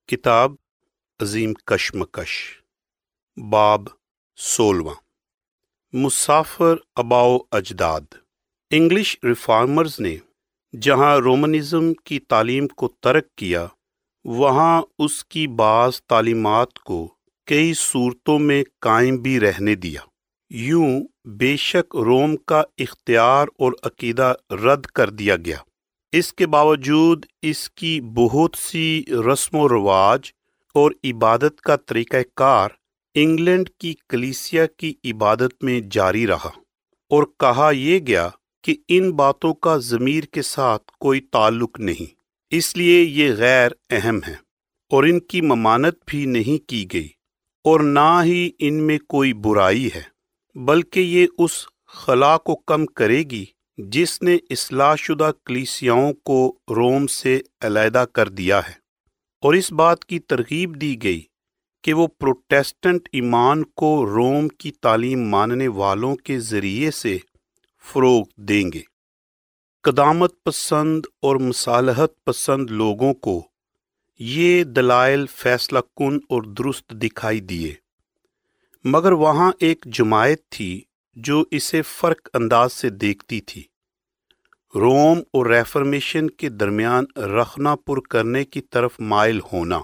کتاب عظیم کشمکش باب 16 مسافر آباء و اجداد۔ انگلش ریفارمرز نے جہاں رومنزم کی تعلیم کو ترک کیا، وہاں اس کی بعض تعلیمات کو کئی صورتوں میں قائم بھی رہنے دیا۔ یوں بے شک روم کا اختیار اور عقیدہ رد کر دیا گیا، اس کے باوجود اس کی بہت سی رسم و رواج اور عبادت کا طریقہ کار انگلینڈ کی کلیسیا کی عبادت میں جاری رہا، اور کہا یہ گیا کہ ان باتوں کا ضمیر کے ساتھ کوئی تعلق نہیں، اس لیے یہ غیر اہم ہیں، اور ان کی ممانت بھی نہیں کی گئی، اور نہ ہی ان میں کوئی برائی ہے، بلکہ یہ اس خلا کو کم کرے گی جس نے اصلاح شدہ کلیسیاؤں کو روم سے علیحدہ کر دیا ہے، اور اس بات کی ترغیب دی گئی کہ وہ پروٹیسٹنٹ ایمان کو روم کی تعلیم ماننے والوں کے ذریعے سے فروغ دیں گے۔ قدامت پسند اور مصالحت پسند لوگوں کو یہ دلائل فیصلہ کن اور درست دکھائی دیے، مگر وہاں ایک جماعت تھی جو اسے فرق انداز سے دیکھتی تھی۔ روم اور ریفارمیشن کے درمیان رخنہ پر کرنے کی طرف مائل ہونا۔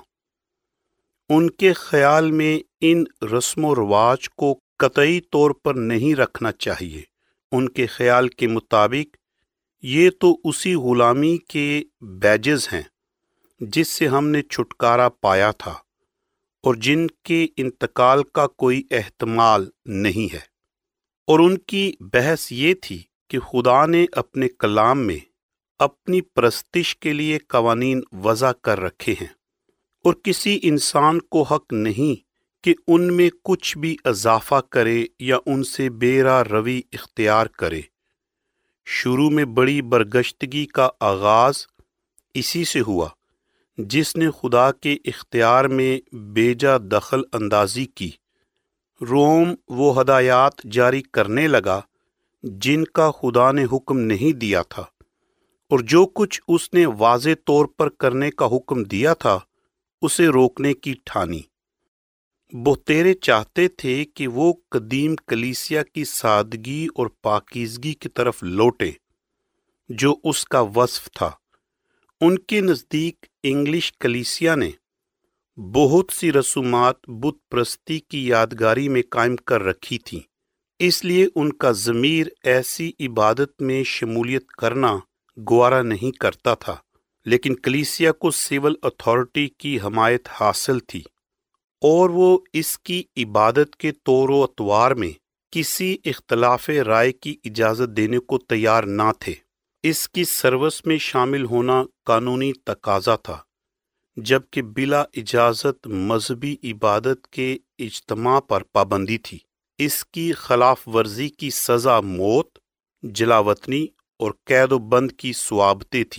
ان کے خیال میں ان رسم و رواج کو قطعی طور پر نہیں رکھنا چاہیے۔ ان کے خیال کے مطابق یہ تو اسی غلامی کے بیجز ہیں جس سے ہم نے چھٹکارا پایا تھا، اور جن کے انتقال کا کوئی احتمال نہیں ہے۔ اور ان کی بحث یہ تھی کہ خدا نے اپنے کلام میں اپنی پرستش کے لیے قوانین وضع کر رکھے ہیں، اور کسی انسان کو حق نہیں کہ ان میں کچھ بھی اضافہ کرے یا ان سے بے راہ روی اختیار کرے۔ شروع میں بڑی برگشتگی کا آغاز اسی سے ہوا جس نے خدا کے اختیار میں بیجا دخل اندازی کی۔ روم وہ ہدایات جاری کرنے لگا جن کا خدا نے حکم نہیں دیا تھا، اور جو کچھ اس نے واضح طور پر کرنے کا حکم دیا تھا اسے روکنے کی ٹھانی۔ بہتیرے چاہتے تھے کہ وہ قدیم کلیسیا کی سادگی اور پاکیزگی کی طرف لوٹے جو اس کا وصف تھا۔ ان کے نزدیک انگلش کلیسیا نے بہت سی رسومات بت پرستی کی یادگاری میں قائم کر رکھی تھیں، اس لیے ان کا ضمیر ایسی عبادت میں شمولیت کرنا گوارا نہیں کرتا تھا، لیکن کلیسیا کو سول اتھارٹی کی حمایت حاصل تھی، اور وہ اس کی عبادت کے طور و اطوار میں کسی اختلاف رائے کی اجازت دینے کو تیار نہ تھے۔ اس کی سروس میں شامل ہونا قانونی تقاضا تھا، جبکہ بلا اجازت مذہبی عبادت کے اجتماع پر پابندی تھی۔ اس کی خلاف ورزی کی سزا موت، جلاوطنی اور قید و بند کی صوابطیں تھیں۔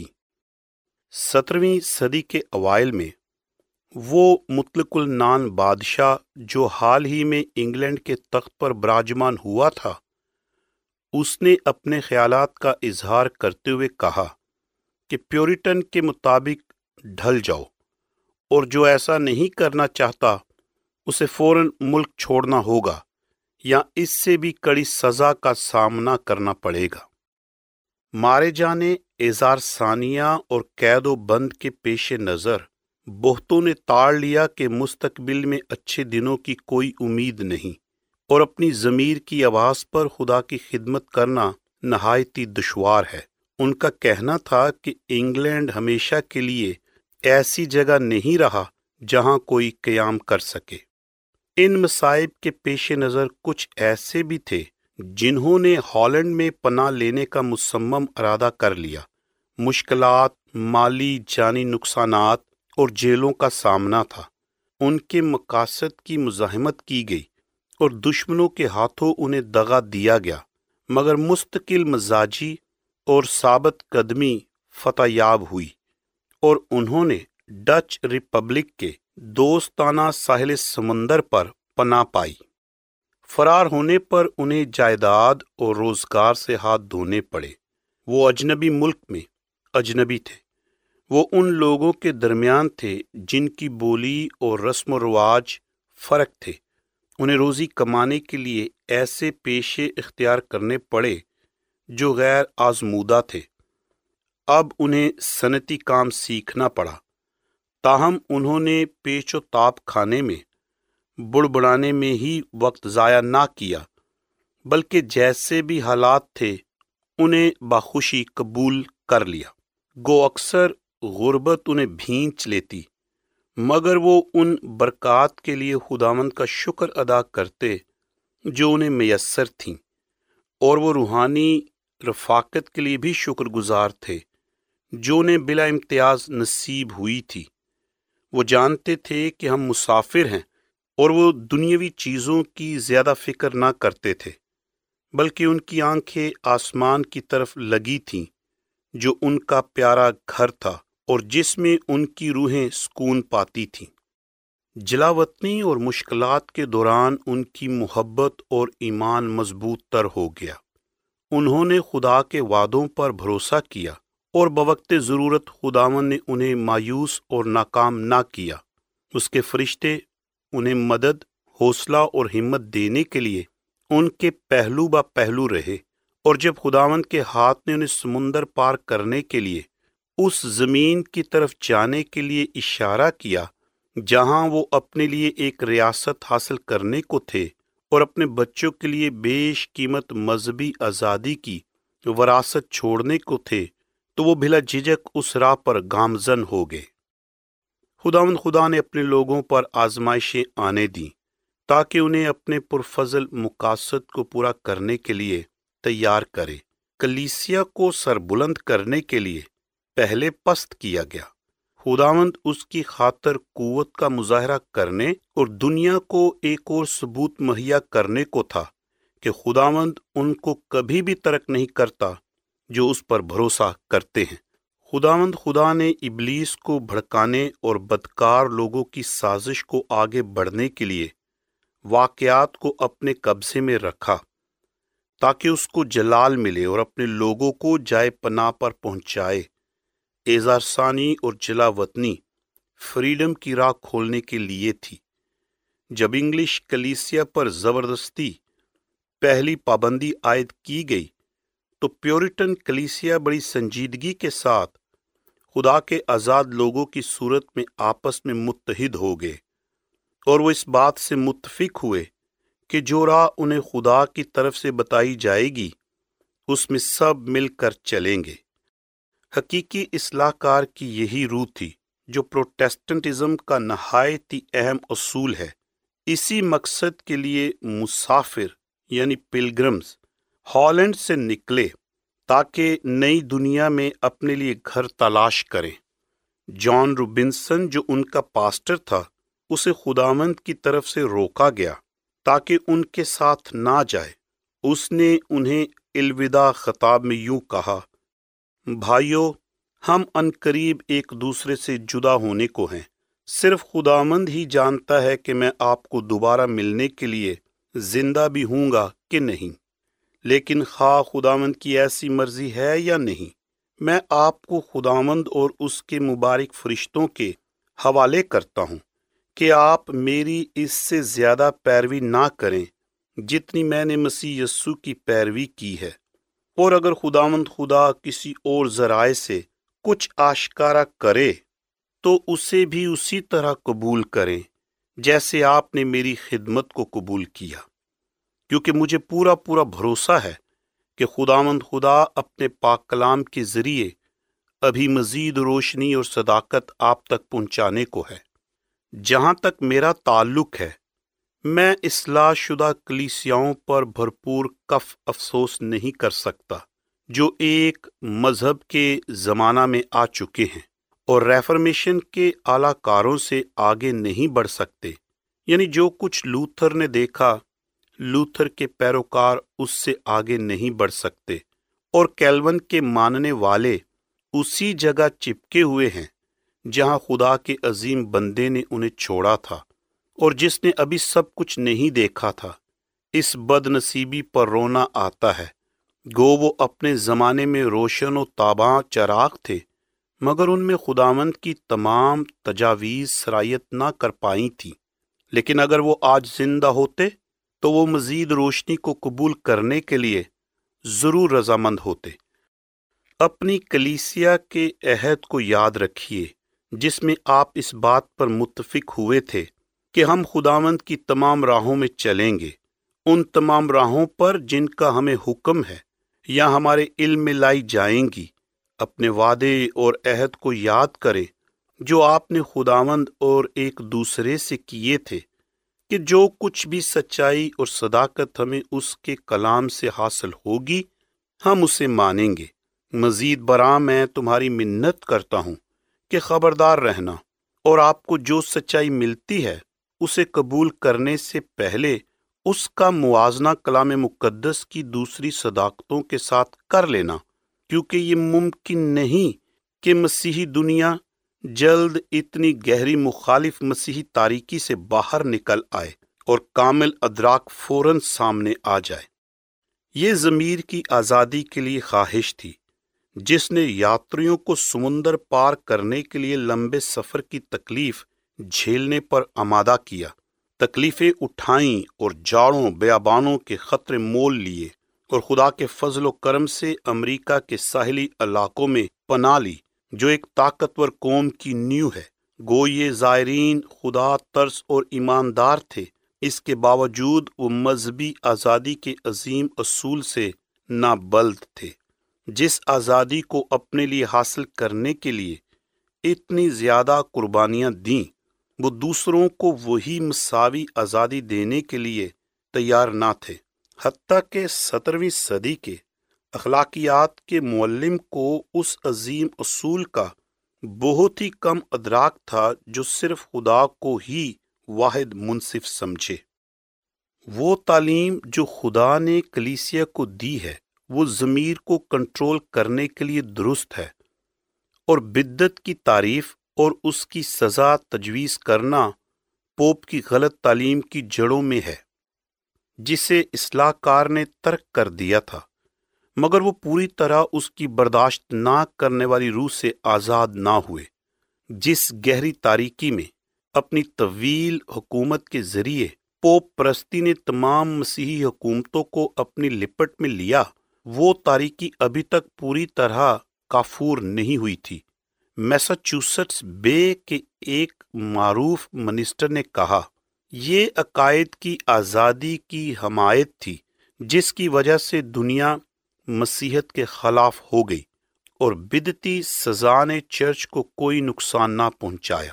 17ویں صدی کے اوائل میں وہ مطلق العنان بادشاہ جو حال ہی میں انگلینڈ کے تخت پر براجمان ہوا تھا، اس نے اپنے خیالات کا اظہار کرتے ہوئے کہا کہ پیورٹن کے مطابق ڈھل جاؤ، اور جو ایسا نہیں کرنا چاہتا اسے فوراً ملک چھوڑنا ہوگا یا اس سے بھی کڑی سزا کا سامنا کرنا پڑے گا۔ مارے جانے، اعزار ثانیہ اور قید و بند کے پیش نظر بہتوں نے تاڑ لیا کہ مستقبل میں اچھے دنوں کی کوئی امید نہیں، اور اپنی ضمیر کی آواز پر خدا کی خدمت کرنا نہایت ہی دشوار ہے۔ ان کا کہنا تھا کہ انگلینڈ ہمیشہ کے لیے ایسی جگہ نہیں رہا جہاں کوئی قیام کر سکے۔ ان مصائب کے پیش نظر کچھ ایسے بھی تھے جنہوں نے ہالینڈ میں پناہ لینے کا مصمم ارادہ کر لیا۔ مشکلات، مالی جانی نقصانات اور جیلوں کا سامنا تھا۔ ان کے مقاصد کی مزاحمت کی گئی اور دشمنوں کے ہاتھوں انہیں دغا دیا گیا، مگر مستقل مزاجی اور ثابت قدمی فتح یاب ہوئی، اور انہوں نے ڈچ ریپبلک کے دوستانہ ساحل سمندر پر پناہ پائی۔ فرار ہونے پر انہیں جائیداد اور روزگار سے ہاتھ دھونے پڑے۔ وہ اجنبی ملک میں اجنبی تھے، وہ ان لوگوں کے درمیان تھے جن کی بولی اور رسم و رواج فرق تھے۔ انہیں روزی کمانے کے لیے ایسے پیشے اختیار کرنے پڑے جو غیر آزمودہ تھے۔ اب انہیں صنعتی کام سیکھنا پڑا، تاہم انہوں نے پیچ و تاب کھانے میں، بڑبڑانے میں ہی وقت ضائع نہ کیا، بلکہ جیسے بھی حالات تھے انہیں بخوشی قبول کر لیا۔ گو اکثر غربت انہیں بھینچ لیتی، مگر وہ ان برکات کے لیے خداوند کا شکر ادا کرتے جو انہیں میسر تھیں، اور وہ روحانی رفاقت کے لیے بھی شکر گزار تھے جو انہیں بلا امتیاز نصیب ہوئی تھی۔ وہ جانتے تھے کہ ہم مسافر ہیں، اور وہ دنیاوی چیزوں کی زیادہ فکر نہ کرتے تھے، بلکہ ان کی آنکھیں آسمان کی طرف لگی تھیں جو ان کا پیارا گھر تھا اور جس میں ان کی روحیں سکون پاتی تھیں۔ جلاوطنی اور مشکلات کے دوران ان کی محبت اور ایمان مضبوط تر ہو گیا۔ انہوں نے خدا کے وعدوں پر بھروسہ کیا، اور بوقت ضرورت خداوند نے انہیں مایوس اور ناکام نہ کیا۔ اس کے فرشتے انہیں مدد، حوصلہ اور ہمت دینے کے لیے ان کے پہلو با پہلو رہے، اور جب خداوند کے ہاتھ نے انہیں سمندر پار کرنے کے لیے اس زمین کی طرف جانے کے لیے اشارہ کیا جہاں وہ اپنے لیے ایک ریاست حاصل کرنے کو تھے اور اپنے بچوں کے لیے بیش قیمت مذہبی آزادی کی وراثت چھوڑنے کو تھے، تو وہ بلا جھجک اس راہ پر گامزن ہو گئے۔ خدا نے اپنے لوگوں پر آزمائشیں آنے دیں تاکہ انہیں اپنے پرفضل مقاصد کو پورا کرنے کے لیے تیار کرے۔ کلیسیا کو سربلند کرنے کے لیے پہلے پست کیا گیا۔ خداوند اس کی خاطر قوت کا مظاہرہ کرنے اور دنیا کو ایک اور ثبوت مہیا کرنے کو تھا کہ خداوند ان کو کبھی بھی ترک نہیں کرتا جو اس پر بھروسہ کرتے ہیں۔ خدا نے ابلیس کو بھڑکانے اور بدکار لوگوں کی سازش کو آگے بڑھنے کے لیے واقعات کو اپنے قبضے میں رکھا تاکہ اس کو جلال ملے اور اپنے لوگوں کو جائے پناہ پر پہنچائے۔ اعزار ثانی اور جلاوطنی فریڈم کی راہ کھولنے کے لیے تھی۔ جب انگلش کلیسیا پر زبردستی پہلی پابندی عائد کی گئی تو پیورٹن کلیسیا بڑی سنجیدگی کے ساتھ خدا کے آزاد لوگوں کی صورت میں آپس میں متحد ہو گئے، اور وہ اس بات سے متفق ہوئے کہ جو راہ انہیں خدا کی طرف سے بتائی جائے گی اس میں سب مل کر چلیں گے۔ حقیقی اصلاح کار کی یہی روح تھی جو پروٹیسٹنٹزم کا نہایت ہی اہم اصول ہے۔ اسی مقصد کے لیے مسافر یعنی پلگرمز ہالینڈ سے نکلے تاکہ نئی دنیا میں اپنے لیے گھر تلاش کریں۔ جان روبنسن جو ان کا پاسٹر تھا، اسے خداوند کی طرف سے روکا گیا تاکہ ان کے ساتھ نہ جائے۔ اس نے انہیں الوداع خطاب میں یوں کہا: بھائیو، ہم عنقریب ایک دوسرے سے جدا ہونے کو ہیں۔ صرف خداوند ہی جانتا ہے کہ میں آپ کو دوبارہ ملنے کے لیے زندہ بھی ہوں گا کہ نہیں، لیکن خواہ خداوند کی ایسی مرضی ہے یا نہیں، میں آپ کو خداوند اور اس کے مبارک فرشتوں کے حوالے کرتا ہوں کہ آپ میری اس سے زیادہ پیروی نہ کریں جتنی میں نے مسیح یسوع کی پیروی کی ہے، اور اگر خداوند خدا کسی اور ذرائع سے کچھ آشکارا کرے تو اسے بھی اسی طرح قبول کریں جیسے آپ نے میری خدمت کو قبول کیا، کیونکہ مجھے پورا بھروسہ ہے کہ خداوند خدا اپنے پاک کلام کے ذریعے ابھی مزید روشنی اور صداقت آپ تک پہنچانے کو ہے۔ جہاں تک میرا تعلق ہے، میں اصلاح شدہ کلیسیاؤں پر بھرپور کف افسوس نہیں کر سکتا جو ایک مذہب کے زمانہ میں آ چکے ہیں اور ریفرمیشن کے اعلی کاروں سے آگے نہیں بڑھ سکتے، یعنی جو کچھ لوتھر نے دیکھا، لوتھر کے پیروکار اس سے آگے نہیں بڑھ سکتے، اور کیلون کے ماننے والے اسی جگہ چپکے ہوئے ہیں جہاں خدا کے عظیم بندے نے انہیں چھوڑا تھا اور جس نے ابھی سب کچھ نہیں دیکھا تھا۔ اس بد نصیبی پر رونا آتا ہے، گو وہ اپنے زمانے میں روشن و تاباں چراغ تھے مگر ان میں خداوند کی تمام تجاویز سرایت نہ کر پائی تھیں۔ لیکن اگر وہ آج زندہ ہوتے تو وہ مزید روشنی کو قبول کرنے کے لیے ضرور رضامند ہوتے۔ اپنی کلیسیا کے عہد کو یاد رکھیے جس میں آپ اس بات پر متفق ہوئے تھے کہ ہم خداوند کی تمام راہوں میں چلیں گے، ان تمام راہوں پر جن کا ہمیں حکم ہے یا ہمارے علم میں لائی جائیں گی۔ اپنے وعدے اور عہد کو یاد کریں جو آپ نے خداوند اور ایک دوسرے سے کیے تھے کہ جو کچھ بھی سچائی اور صداقت ہمیں اس کے کلام سے حاصل ہوگی ہم اسے مانیں گے۔ مزید برآں میں تمہاری منت کرتا ہوں کہ خبردار رہنا اور آپ کو جو سچائی ملتی ہے اسے قبول کرنے سے پہلے اس کا موازنہ کلام مقدس کی دوسری صداقتوں کے ساتھ کر لینا، کیونکہ یہ ممکن نہیں کہ مسیحی دنیا جلد اتنی گہری مخالف مسیحی تاریکی سے باہر نکل آئے اور کامل ادراک فوراً سامنے آ جائے۔ یہ ضمیر کی آزادی کے لیے خواہش تھی جس نے یاتریوں کو سمندر پار کرنے کے لیے لمبے سفر کی تکلیف جھیلنے پر آمادہ کیا، تکلیفیں اٹھائیں اور جاڑوں بیابانوں کے خطرے مول لیے اور خدا کے فضل و کرم سے امریکہ کے ساحلی علاقوں میں پناہ لی جو ایک طاقتور قوم کی نیو ہے۔ گو یہ زائرین خدا ترس اور ایماندار تھے، اس کے باوجود وہ مذہبی آزادی کے عظیم اصول سے نابلد تھے، جس آزادی کو اپنے لیے حاصل کرنے کے لیے اتنی زیادہ قربانیاں دیں، وہ دوسروں کو وہی مساوی آزادی دینے کے لیے تیار نہ تھے۔ حتیٰ کہ 17ویں صدی کے اخلاقیات کے معلم کو اس عظیم اصول کا بہت ہی کم ادراک تھا جو صرف خدا کو ہی واحد منصف سمجھے۔ وہ تعلیم جو خدا نے کلیسیا کو دی ہے وہ ضمیر کو کنٹرول کرنے کے لیے درست ہے، اور بدعت کی تعریف اور اس کی سزا تجویز کرنا پوپ کی غلط تعلیم کی جڑوں میں ہے، جسے اصلاح کار نے ترک کر دیا تھا، مگر وہ پوری طرح اس کی برداشت نہ کرنے والی روح سے آزاد نہ ہوئے، جس گہری تاریکی میں اپنی طویل حکومت کے ذریعے پوپ پرستی نے تمام مسیحی حکومتوں کو اپنی لپٹ میں لیا۔ وہ تاریکی ابھی تک پوری طرح کافور نہیں ہوئی تھی۔ میساچوسٹس بے کے ایک معروف منسٹر نے کہا، یہ عقائد کی آزادی کی حمایت تھی جس کی وجہ سے دنیا مسیحیت کے خلاف ہو گئی اور بدعتی سزا نے چرچ کو کوئی نقصان نہ پہنچایا۔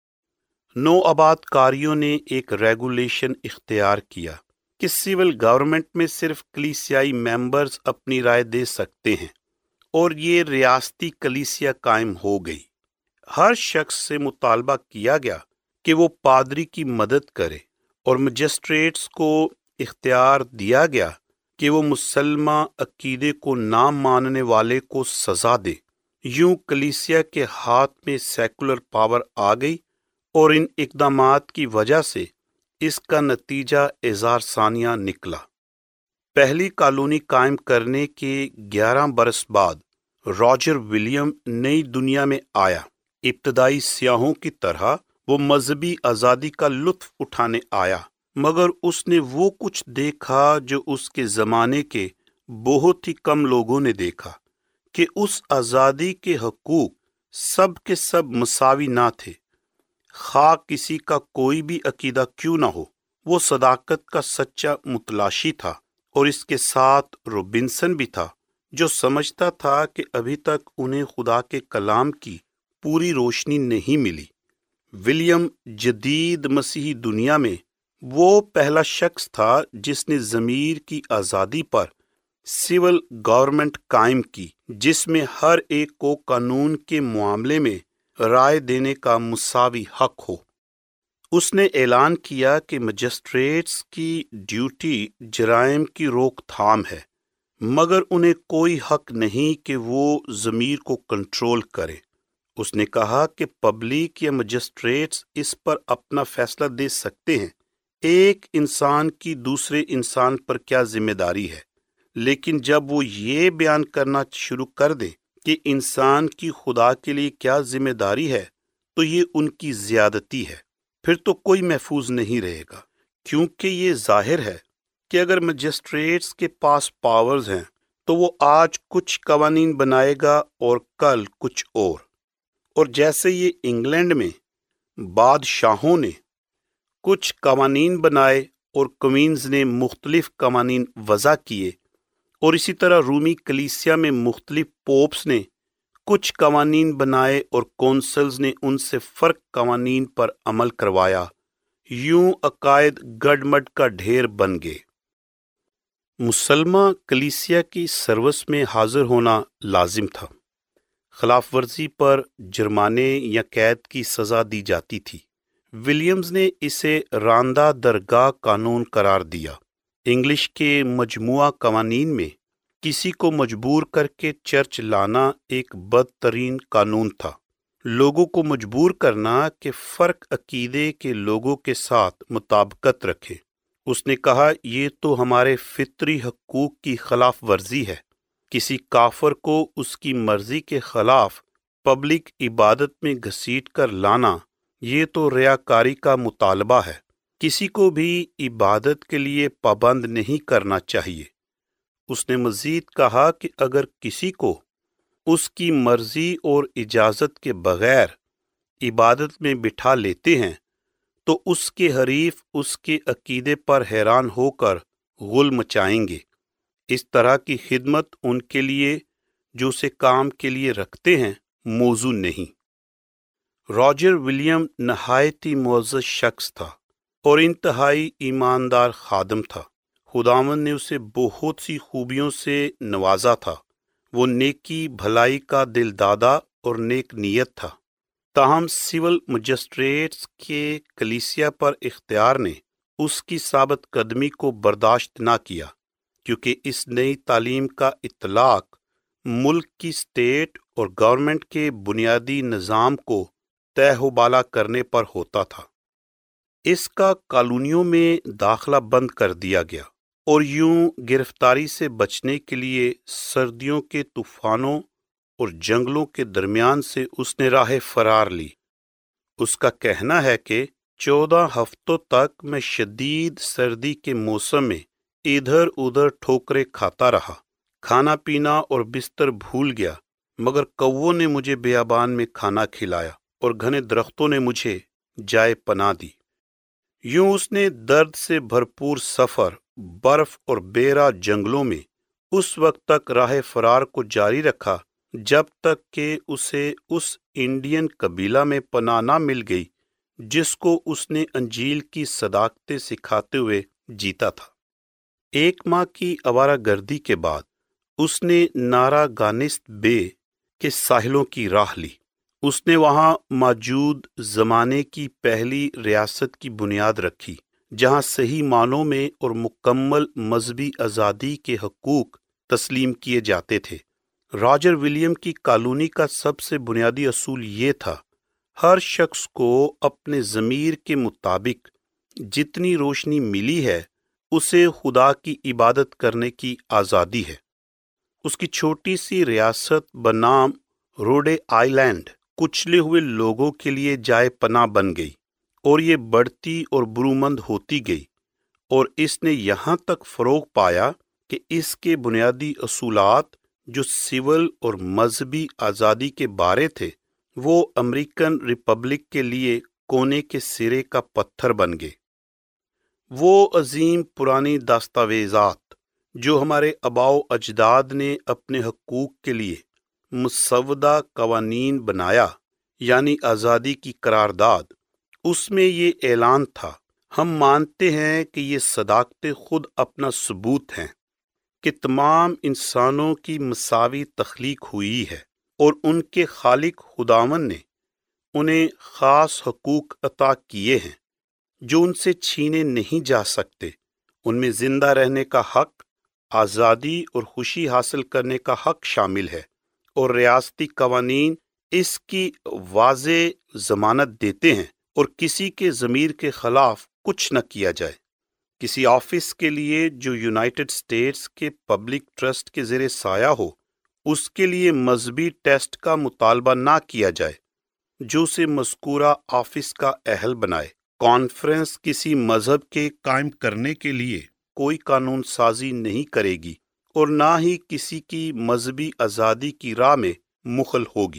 نو آباد کاریوں نے ایک ریگولیشن اختیار کیا کہ سول گورنمنٹ میں صرف کلیسیائی ممبرز اپنی رائے دے سکتے ہیں، اور یہ ریاستی کلیسیا قائم ہو گئی۔ ہر شخص سے مطالبہ کیا گیا کہ وہ پادری کی مدد کرے، اور مجسٹریٹس کو اختیار دیا گیا کہ وہ مسلمہ عقیدے کو نہ ماننے والے کو سزا دے۔ یوں کلیسیا کے ہاتھ میں سیکولر پاور آ گئی، اور ان اقدامات کی وجہ سے اس کا نتیجہ اظہار ثانیہ نکلا۔ پہلی کالونی قائم کرنے کے 11 برس بعد راجر ولیم نئی دنیا میں آیا۔ ابتدائی سیاحوں کی طرح وہ مذہبی آزادی کا لطف اٹھانے آیا، مگر اس نے وہ کچھ دیکھا جو اس کے زمانے کے بہت ہی کم لوگوں نے دیکھا، کہ اس آزادی کے حقوق سب کے سب مساوی نہ تھے، خواہ کسی کا کوئی بھی عقیدہ کیوں نہ ہو۔ وہ صداقت کا سچا متلاشی تھا، اور اس کے ساتھ روبنسن بھی تھا جو سمجھتا تھا کہ ابھی تک انہیں خدا کے کلام کی پوری روشنی نہیں ملی۔ ولیم جدید مسیحی دنیا میں وہ پہلا شخص تھا جس نے ضمیر کی آزادی پر سول گورنمنٹ قائم کی، جس میں ہر ایک کو قانون کے معاملے میں رائے دینے کا مساوی حق ہو۔ اس نے اعلان کیا کہ مجسٹریٹس کی ڈیوٹی جرائم کی روک تھام ہے، مگر انہیں کوئی حق نہیں کہ وہ ضمیر کو کنٹرول کرے۔ اس نے کہا کہ پبلک یا مجسٹریٹس اس پر اپنا فیصلہ دے سکتے ہیں، ایک انسان کی دوسرے انسان پر کیا ذمہ داری ہے، لیکن جب وہ یہ بیان کرنا شروع کر دیں کہ انسان کی خدا کے لیے کیا ذمہ داری ہے تو یہ ان کی زیادتی ہے، پھر تو کوئی محفوظ نہیں رہے گا، کیونکہ یہ ظاہر ہے کہ اگر مجسٹریٹس کے پاس پاورز ہیں تو وہ آج کچھ قوانین بنائے گا اور کل کچھ اور جیسے یہ انگلینڈ میں بادشاہوں نے کچھ قوانین بنائے اور کوئینز نے مختلف قوانین وضع کیے، اور اسی طرح رومی کلیسیا میں مختلف پوپس نے کچھ قوانین بنائے اور کونسلز نے ان سے فرق قوانین پر عمل کروایا، یوں عقائد گڈمڈ کا ڈھیر بن گئے۔ مسلمہ کلیسیا کی سروس میں حاضر ہونا لازم تھا، خلاف ورزی پر جرمانے یا قید کی سزا دی جاتی تھی۔ ولیمز نے اسے راندہ درگاہ قانون قرار دیا۔ انگلش کے مجموعہ قوانین میں کسی کو مجبور کر کے چرچ لانا ایک بدترین قانون تھا، لوگوں کو مجبور کرنا کہ فرق عقیدے کے لوگوں کے ساتھ مطابقت رکھیں۔ اس نے کہا یہ تو ہمارے فطری حقوق کی خلاف ورزی ہے، کسی کافر کو اس کی مرضی کے خلاف پبلک عبادت میں گھسیٹ کر لانا یہ تو ریاکاری کا مطالبہ ہے، کسی کو بھی عبادت کے لیے پابند نہیں کرنا چاہیے۔ اس نے مزید کہا کہ اگر کسی کو اس کی مرضی اور اجازت کے بغیر عبادت میں بٹھا لیتے ہیں تو اس کے حریف اس کے عقیدے پر حیران ہو کر غل مچائیں گے۔ اس طرح کی خدمت ان کے لیے جو اسے کام کے لیے رکھتے ہیں موزوں نہیں۔ راجر ولیم نہایت ہی معزز شخص تھا اور انتہائی ایماندار خادم تھا۔ خداوند نے اسے بہت سی خوبیوں سے نوازا تھا۔ وہ نیکی بھلائی کا دل دادا اور نیک نیت تھا، تاہم سول مجسٹریٹس کے کلیسیا پر اختیار نے اس کی ثابت قدمی کو برداشت نہ کیا، کیونکہ اس نئی تعلیم کا اطلاق ملک کی اسٹیٹ اور گورنمنٹ کے بنیادی نظام کو تہ و بالا کرنے پر ہوتا تھا۔ اس کا کالونیوں میں داخلہ بند کر دیا گیا، اور یوں گرفتاری سے بچنے کے لیے سردیوں کے طوفانوں اور جنگلوں کے درمیان سے اس نے راہ فرار لی۔ اس کا کہنا ہے کہ 14 ہفتوں تک میں شدید سردی کے موسم میں ادھر ادھر ٹھوکریں کھاتا رہا، کھانا پینا اور بستر بھول گیا، مگر کووں نے مجھے بیابان میں کھانا کھلایا اور گھنے درختوں نے مجھے جائے پناہ دی۔ یوں اس نے درد سے بھرپور سفر، برف اور بیرا جنگلوں میں اس وقت تک راہ فرار کو جاری رکھا جب تک کہ اسے اس انڈین قبیلہ میں پناہ نہ مل گئی جس کو اس نے انجیل کی صداقتیں سکھاتے ہوئے جیتا تھا۔ 1 ماہ کی آوارہ گردی کے بعد اس نے ناراگانست بے کے ساحلوں کی راہ لی۔ اس نے وہاں موجود زمانے کی پہلی ریاست کی بنیاد رکھی، جہاں صحیح معنوں میں اور مکمل مذہبی آزادی کے حقوق تسلیم کیے جاتے تھے۔ راجر ولیم کی کالونی کا سب سے بنیادی اصول یہ تھا، ہر شخص کو اپنے ضمیر کے مطابق جتنی روشنی ملی ہے اسے خدا کی عبادت کرنے کی آزادی ہے۔ اس کی چھوٹی سی ریاست بنام روڈے آئی لینڈ کچلے ہوئے لوگوں کے لیے جائے پناہ بن گئی، اور یہ بڑھتی اور برومند ہوتی گئی، اور اس نے یہاں تک فروغ پایا کہ اس کے بنیادی اصولات جو سول اور مذہبی آزادی کے بارے تھے وہ امریکن ریپبلک کے لیے کونے کے سرے کا پتھر بن گئے۔ وہ عظیم پرانی دستاویزات جو ہمارے آباء و اجداد نے اپنے حقوق کے لیے مسودہ قوانین بنایا، یعنی آزادی کی قرارداد، اس میں یہ اعلان تھا، ہم مانتے ہیں کہ یہ صداقتیں خود اپنا ثبوت ہیں کہ تمام انسانوں کی مساوی تخلیق ہوئی ہے، اور ان کے خالق خداوند نے انہیں خاص حقوق عطا کیے ہیں جو ان سے چھینے نہیں جا سکتے۔ ان میں زندہ رہنے کا حق، آزادی اور خوشی حاصل کرنے کا حق شامل ہے، اور ریاستی قوانین اس کی واضح ضمانت دیتے ہیں، اور کسی کے ضمیر کے خلاف کچھ نہ کیا جائے۔ کسی آفس کے لیے جو یونائٹڈ اسٹیٹس کے پبلک ٹرسٹ کے زیر سایہ ہو، اس کے لیے مذہبی ٹیسٹ کا مطالبہ نہ کیا جائے جو اسے مذکورہ آفس کا اہل بنائے۔ کانفرنس کسی مذہب کے قائم کرنے کے لیے کوئی قانون سازی نہیں کرے گی اور نہ ہی کسی کی مذہبی آزادی کی راہ میں مخل ہوگی۔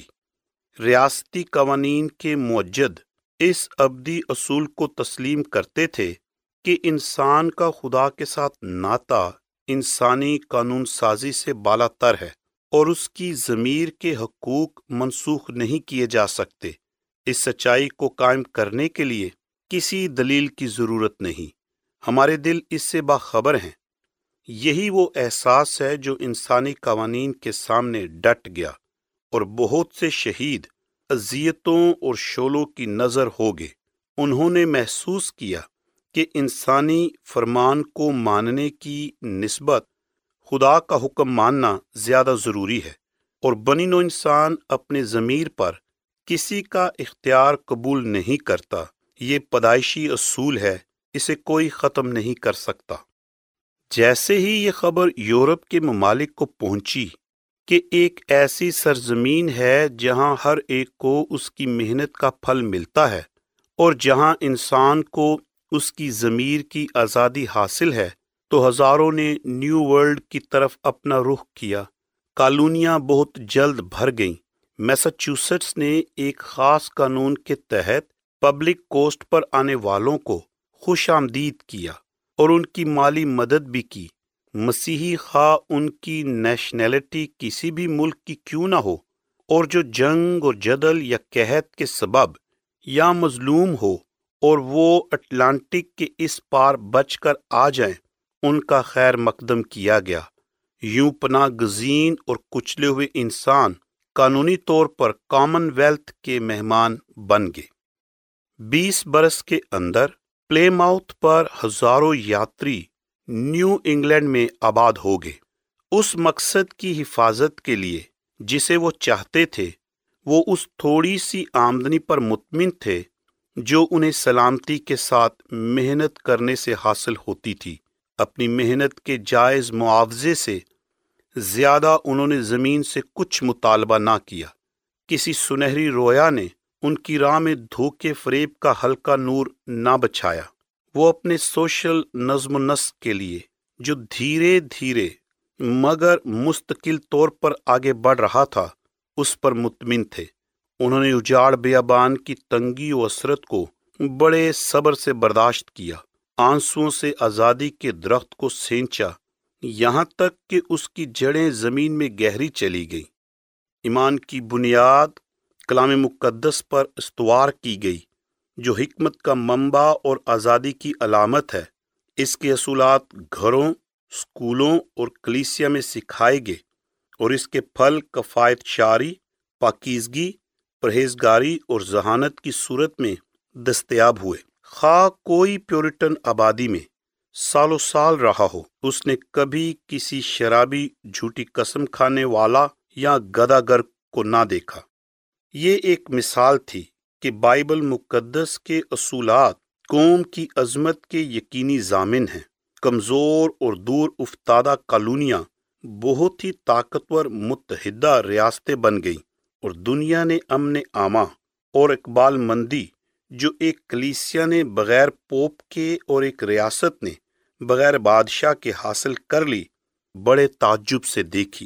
ریاستی قوانین کے موجد اس ابدی اصول کو تسلیم کرتے تھے کہ انسان کا خدا کے ساتھ ناطہ انسانی قانون سازی سے بالا تر ہے اور اس کی ضمیر کے حقوق منسوخ نہیں کیے جا سکتے۔ اس سچائی کو قائم کرنے کے لیے کسی دلیل کی ضرورت نہیں، ہمارے دل اس سے باخبر ہیں۔ یہی وہ احساس ہے جو انسانی قوانین کے سامنے ڈٹ گیا اور بہت سے شہید اذیتوں اور شعلوں کی نظر ہو گئے۔ انہوں نے محسوس کیا کہ انسانی فرمان کو ماننے کی نسبت خدا کا حکم ماننا زیادہ ضروری ہے، اور بنی نوع انسان اپنے ضمیر پر کسی کا اختیار قبول نہیں کرتا۔ یہ پیدائشی اصول ہے، اسے کوئی ختم نہیں کر سکتا۔ جیسے ہی یہ خبر یورپ کے ممالک کو پہنچی کہ ایک ایسی سرزمین ہے جہاں ہر ایک کو اس کی محنت کا پھل ملتا ہے اور جہاں انسان کو اس کی ضمیر کی آزادی حاصل ہے، تو ہزاروں نے نیو ورلڈ کی طرف اپنا رخ کیا۔ کالونیاں بہت جلد بھر گئیں۔ میساچیوسیٹس نے ایک خاص قانون کے تحت پبلک کوسٹ پر آنے والوں کو خوش آمدید کیا اور ان کی مالی مدد بھی کی۔ مسیحی خواہ ان کی نیشنلٹی کسی بھی ملک کی کیوں نہ ہو، اور جو جنگ اور جدل یا قحط کے سبب یا مظلوم ہو اور وہ اٹلانٹک کے اس پار بچ کر آ جائیں، ان کا خیر مقدم کیا گیا۔ یوں پناہ گزین اور کچلے ہوئے انسان قانونی طور پر کامن ویلتھ کے مہمان بن گئے۔ 20 برس کے اندر پلےماؤتھ پر ہزاروں یاتری نیو انگلینڈ میں آباد ہو گئے۔ اس مقصد کی حفاظت کے لیے جسے وہ چاہتے تھے، وہ اس تھوڑی سی آمدنی پر مطمئن تھے جو انہیں سلامتی کے ساتھ محنت کرنے سے حاصل ہوتی تھی۔ اپنی محنت کے جائز معاوضے سے زیادہ انہوں نے زمین سے کچھ مطالبہ نہ کیا۔ کسی سنہری رویا نے ان کی راہ میں دھوکے فریب کا ہلکا نور نہ بچھایا۔ وہ اپنے سوشل نظم و نسق کے لیے جو دھیرے دھیرے مگر مستقل طور پر آگے بڑھ رہا تھا، اس پر مطمئن تھے۔ انہوں نے اجاڑ بیابان کی تنگی و حسرت کو بڑے صبر سے برداشت کیا، آنسوؤں سے آزادی کے درخت کو سینچا، یہاں تک کہ اس کی جڑیں زمین میں گہری چلی گئیں۔ ایمان کی بنیاد کلام مقدس پر استوار کی گئی، جو حکمت کا منبع اور آزادی کی علامت ہے۔ اس کے اصولات گھروں، اسکولوں اور کلیسیا میں سکھائے گئے، اور اس کے پھل کفایت شعری، پاکیزگی، پرہیزگاری اور ذہانت کی صورت میں دستیاب ہوئے۔ خواہ کوئی پیورٹن آبادی میں سالوں سال رہا ہو، اس نے کبھی کسی شرابی، جھوٹی قسم کھانے والا یا گداگر کو نہ دیکھا۔ یہ ایک مثال تھی کہ بائبل مقدس کے اصولات قوم کی عظمت کے یقینی ضامن ہیں۔ کمزور اور دور افتادہ کالونیاں بہت ہی طاقتور متحدہ ریاستیں بن گئیں، اور دنیا نے امن عامہ اور اقبال مندی جو ایک کلیسیا نے بغیر پوپ کے اور ایک ریاست نے بغیر بادشاہ کے حاصل کر لی، بڑے تعجب سے دیکھی۔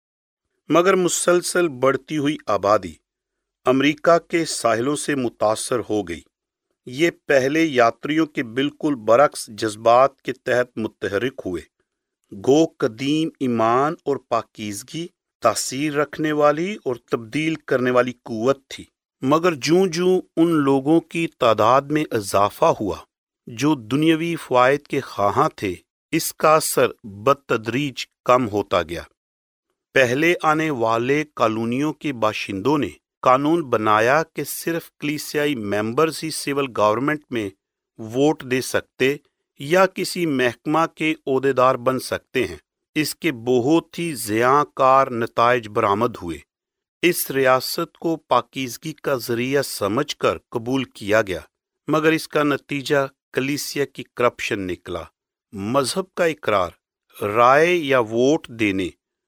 مگر مسلسل بڑھتی ہوئی آبادی امریکہ کے ساحلوں سے متاثر ہو گئی۔ یہ پہلے یاتریوں کے بالکل برعکس جذبات کے تحت متحرک ہوئے۔ گو قدیم ایمان اور پاکیزگی تاثیر رکھنے والی اور تبدیل کرنے والی قوت تھی، مگر جوں جوں ان لوگوں کی تعداد میں اضافہ ہوا جو دنیاوی فوائد کے خواہاں تھے، اس کا اثر بتدریج کم ہوتا گیا۔ پہلے آنے والے کالونیوں کے باشندوں نے قانون بنایا کہ صرف کلیسیائی ممبرز ہی سول گورنمنٹ میں ووٹ دے سکتے یا کسی محکمہ کے عہدیدار بن سکتے ہیں۔ اس کے بہت ہی ضیاء کار نتائج برآمد ہوئے۔ اس ریاست کو پاکیزگی کا ذریعہ سمجھ کر قبول کیا گیا، مگر اس کا نتیجہ کلیسیا کی کرپشن نکلا۔ مذہب کا اقرار، رائے یا ووٹ دینے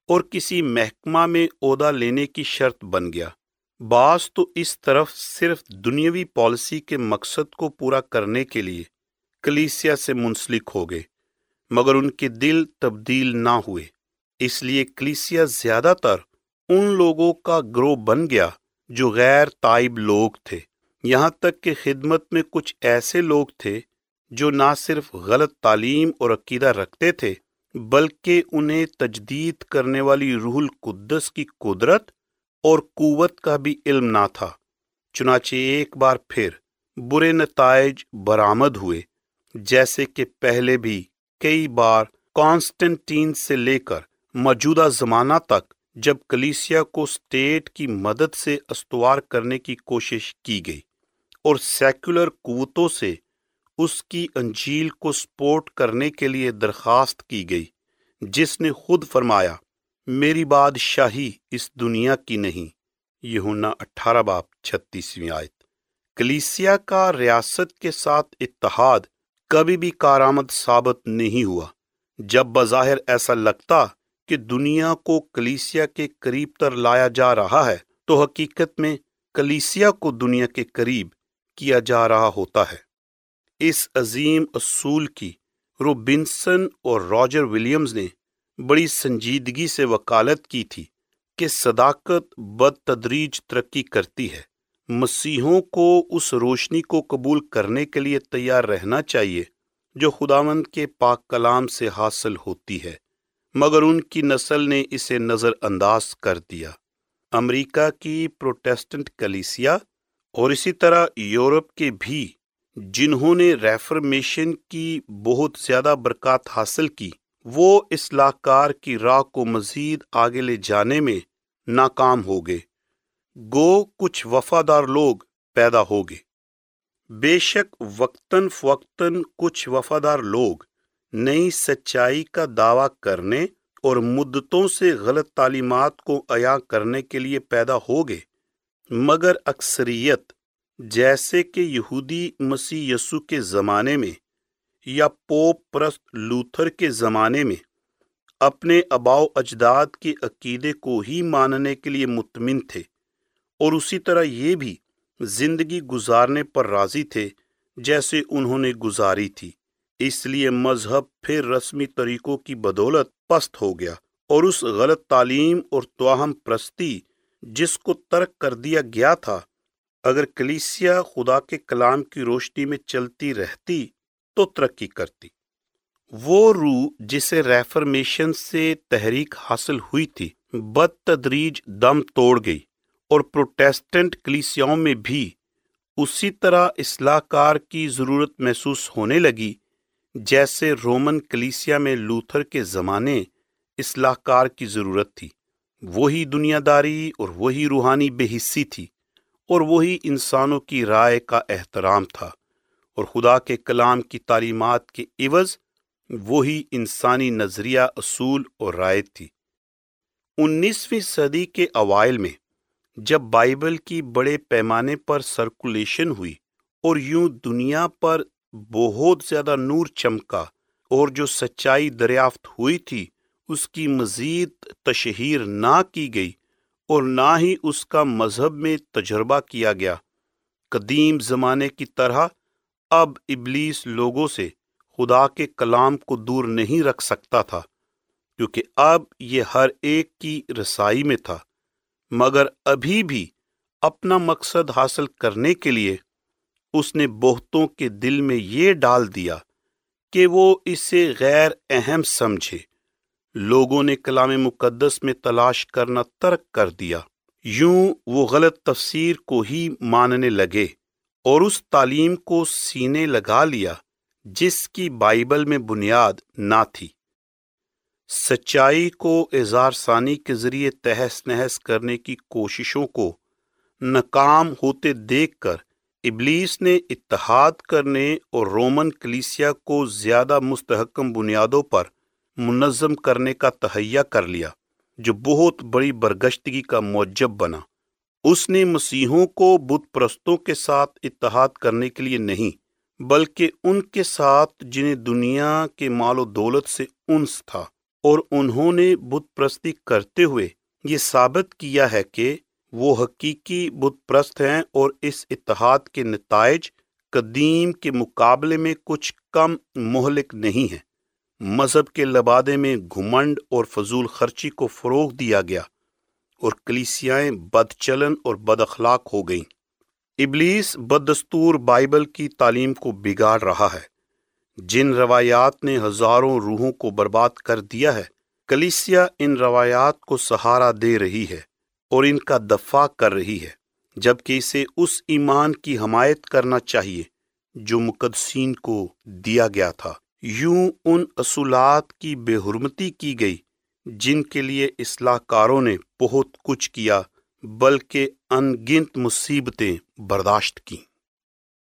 اور کسی محکمہ میں عہدہ لینے کی شرط بن گیا۔ بعض تو اس طرف صرف دنیاوی پالیسی کے مقصد کو پورا کرنے کے لیے کلیسیا سے منسلک ہو گئے، مگر ان کے دل تبدیل نہ ہوئے۔ اس لیے کلیسیا زیادہ تر ان لوگوں کا گروہ بن گیا جو غیر تائب لوگ تھے، یہاں تک کہ خدمت میں کچھ ایسے لوگ تھے جو نہ صرف غلط تعلیم اور عقیدہ رکھتے تھے بلکہ انہیں تجدید کرنے والی روح القدس کی قدرت اور قوت کا بھی علم نہ تھا۔ چنانچہ ایک بار پھر برے نتائج برآمد ہوئے، جیسے کہ پہلے بھی کئی بار کانسٹنٹین سے لے کر موجودہ زمانہ تک، جب کلیسیا کو اسٹیٹ کی مدد سے استوار کرنے کی کوشش کی گئی اور سیکولر قوتوں سے اس کی انجیل کو سپورٹ کرنے کے لیے درخواست کی گئی، جس نے خود فرمایا، میری بادشاہی اس دنیا کی نہیں۔ یوحنا 18:36 آیت۔ کلیسیا کا ریاست کے ساتھ اتحاد کبھی بھی کارآمد ثابت نہیں ہوا۔ جب بظاہر ایسا لگتا کہ دنیا کو کلیسیا کے قریب تر لایا جا رہا ہے، تو حقیقت میں کلیسیا کو دنیا کے قریب کیا جا رہا ہوتا ہے۔ اس عظیم اصول کی روبنسن اور راجر ولیمز نے بڑی سنجیدگی سے وکالت کی تھی کہ صداقت بتدریج ترقی کرتی ہے۔ مسیحوں کو اس روشنی کو قبول کرنے کے لیے تیار رہنا چاہیے جو خداوند کے پاک کلام سے حاصل ہوتی ہے، مگر ان کی نسل نے اسے نظر انداز کر دیا۔ امریکہ کی پروٹیسٹنٹ کلیسیا اور اسی طرح یورپ کے بھی جنہوں نے ریفرمیشن کی بہت زیادہ برکات حاصل کی، وہ اصلاح کار کی راہ کو مزید آگے لے جانے میں ناکام ہو گئے۔ گو کچھ وفادار لوگ پیدا ہو گئے۔ بے شک وقتاً فوقتاً کچھ وفادار لوگ نئی سچائی کا دعویٰ کرنے اور مدتوں سے غلط تعلیمات کو عیاں کرنے کے لیے پیدا ہو گئے، مگر اکثریت جیسے کہ یہودی مسیح یسوع کے زمانے میں یا پوپ پرست لوتھر کے زمانے میں اپنے آباء و اجداد کے عقیدے کو ہی ماننے کے لیے مطمئن تھے، اور اسی طرح یہ بھی زندگی گزارنے پر راضی تھے جیسے انہوں نے گزاری تھی۔ اس لیے مذہب پھر رسمی طریقوں کی بدولت پست ہو گیا، اور اس غلط تعلیم اور توہم پرستی جس کو ترک کر دیا گیا تھا، اگر کلیسیا خدا کے کلام کی روشنی میں چلتی رہتی تو ترقی کرتی۔ وہ روح جسے ریفرمیشن سے تحریک حاصل ہوئی تھی بدتدریج دم توڑ گئی، اور پروٹیسٹنٹ کلیسیاؤں میں بھی اسی طرح اصلاح کار کی ضرورت محسوس ہونے لگی جیسے رومن کلیسیا میں لوتھر کے زمانے اصلاح کار کی ضرورت تھی۔ وہی دنیا داری اور وہی روحانی بے حسی تھی، اور وہی انسانوں کی رائے کا احترام تھا، اور خدا کے کلام کی تعلیمات کے عوض وہی انسانی نظریہ، اصول اور رائے تھی۔ 19ویں صدی کے اوائل میں جب بائبل کی بڑے پیمانے پر سرکولیشن ہوئی اور یوں دنیا پر بہت زیادہ نور چمکا، اور جو سچائی دریافت ہوئی تھی اس کی مزید تشہیر نہ کی گئی اور نہ ہی اس کا مذہب میں تجربہ کیا گیا، قدیم زمانے کی طرح اب ابلیس لوگوں سے خدا کے کلام کو دور نہیں رکھ سکتا تھا، کیونکہ اب یہ ہر ایک کی رسائی میں تھا، مگر ابھی بھی اپنا مقصد حاصل کرنے کے لیے اس نے بہتوں کے دل میں یہ ڈال دیا کہ وہ اسے غیر اہم سمجھے۔ لوگوں نے کلام مقدس میں تلاش کرنا ترک کر دیا، یوں وہ غلط تفسیر کو ہی ماننے لگے اور اس تعلیم کو سینے لگا لیا جس کی بائبل میں بنیاد نہ تھی۔ سچائی کو اظہار ثانی کے ذریعے تہس نہس کرنے کی کوششوں کو ناکام ہوتے دیکھ کر ابلیس نے اتحاد کرنے اور رومن کلیسیا کو زیادہ مستحکم بنیادوں پر منظم کرنے کا تہیہ کر لیا، جو بہت بڑی برگشتگی کا موجب بنا۔ اس نے مسیحوں کو بت پرستوں کے ساتھ اتحاد کرنے کے لیے نہیں، بلکہ ان کے ساتھ جنہیں دنیا کے مال و دولت سے انس تھا اور انہوں نے بت پرستی کرتے ہوئے یہ ثابت کیا ہے کہ وہ حقیقی بت پرست ہیں، اور اس اتحاد کے نتائج قدیم کے مقابلے میں کچھ کم مہلک نہیں ہیں۔ مذہب کے لبادے میں گھمنڈ اور فضول خرچی کو فروغ دیا گیا اور کلیسیائیں بد چلن اور بد اخلاق ہو گئیں۔ ابلیس بدستور بائبل کی تعلیم کو بگاڑ رہا ہے۔ جن روایات نے ہزاروں روحوں کو برباد کر دیا ہے، کلیسیا ان روایات کو سہارا دے رہی ہے اور ان کا دفاع کر رہی ہے، جبکہ اسے اس ایمان کی حمایت کرنا چاہیے جو مقدسین کو دیا گیا تھا۔ یوں ان اصولات کی بے حرمتی کی گئی جن کے لیے اصلاح کاروں نے بہت کچھ کیا، بلکہ ان گنت مصیبتیں برداشت کیں۔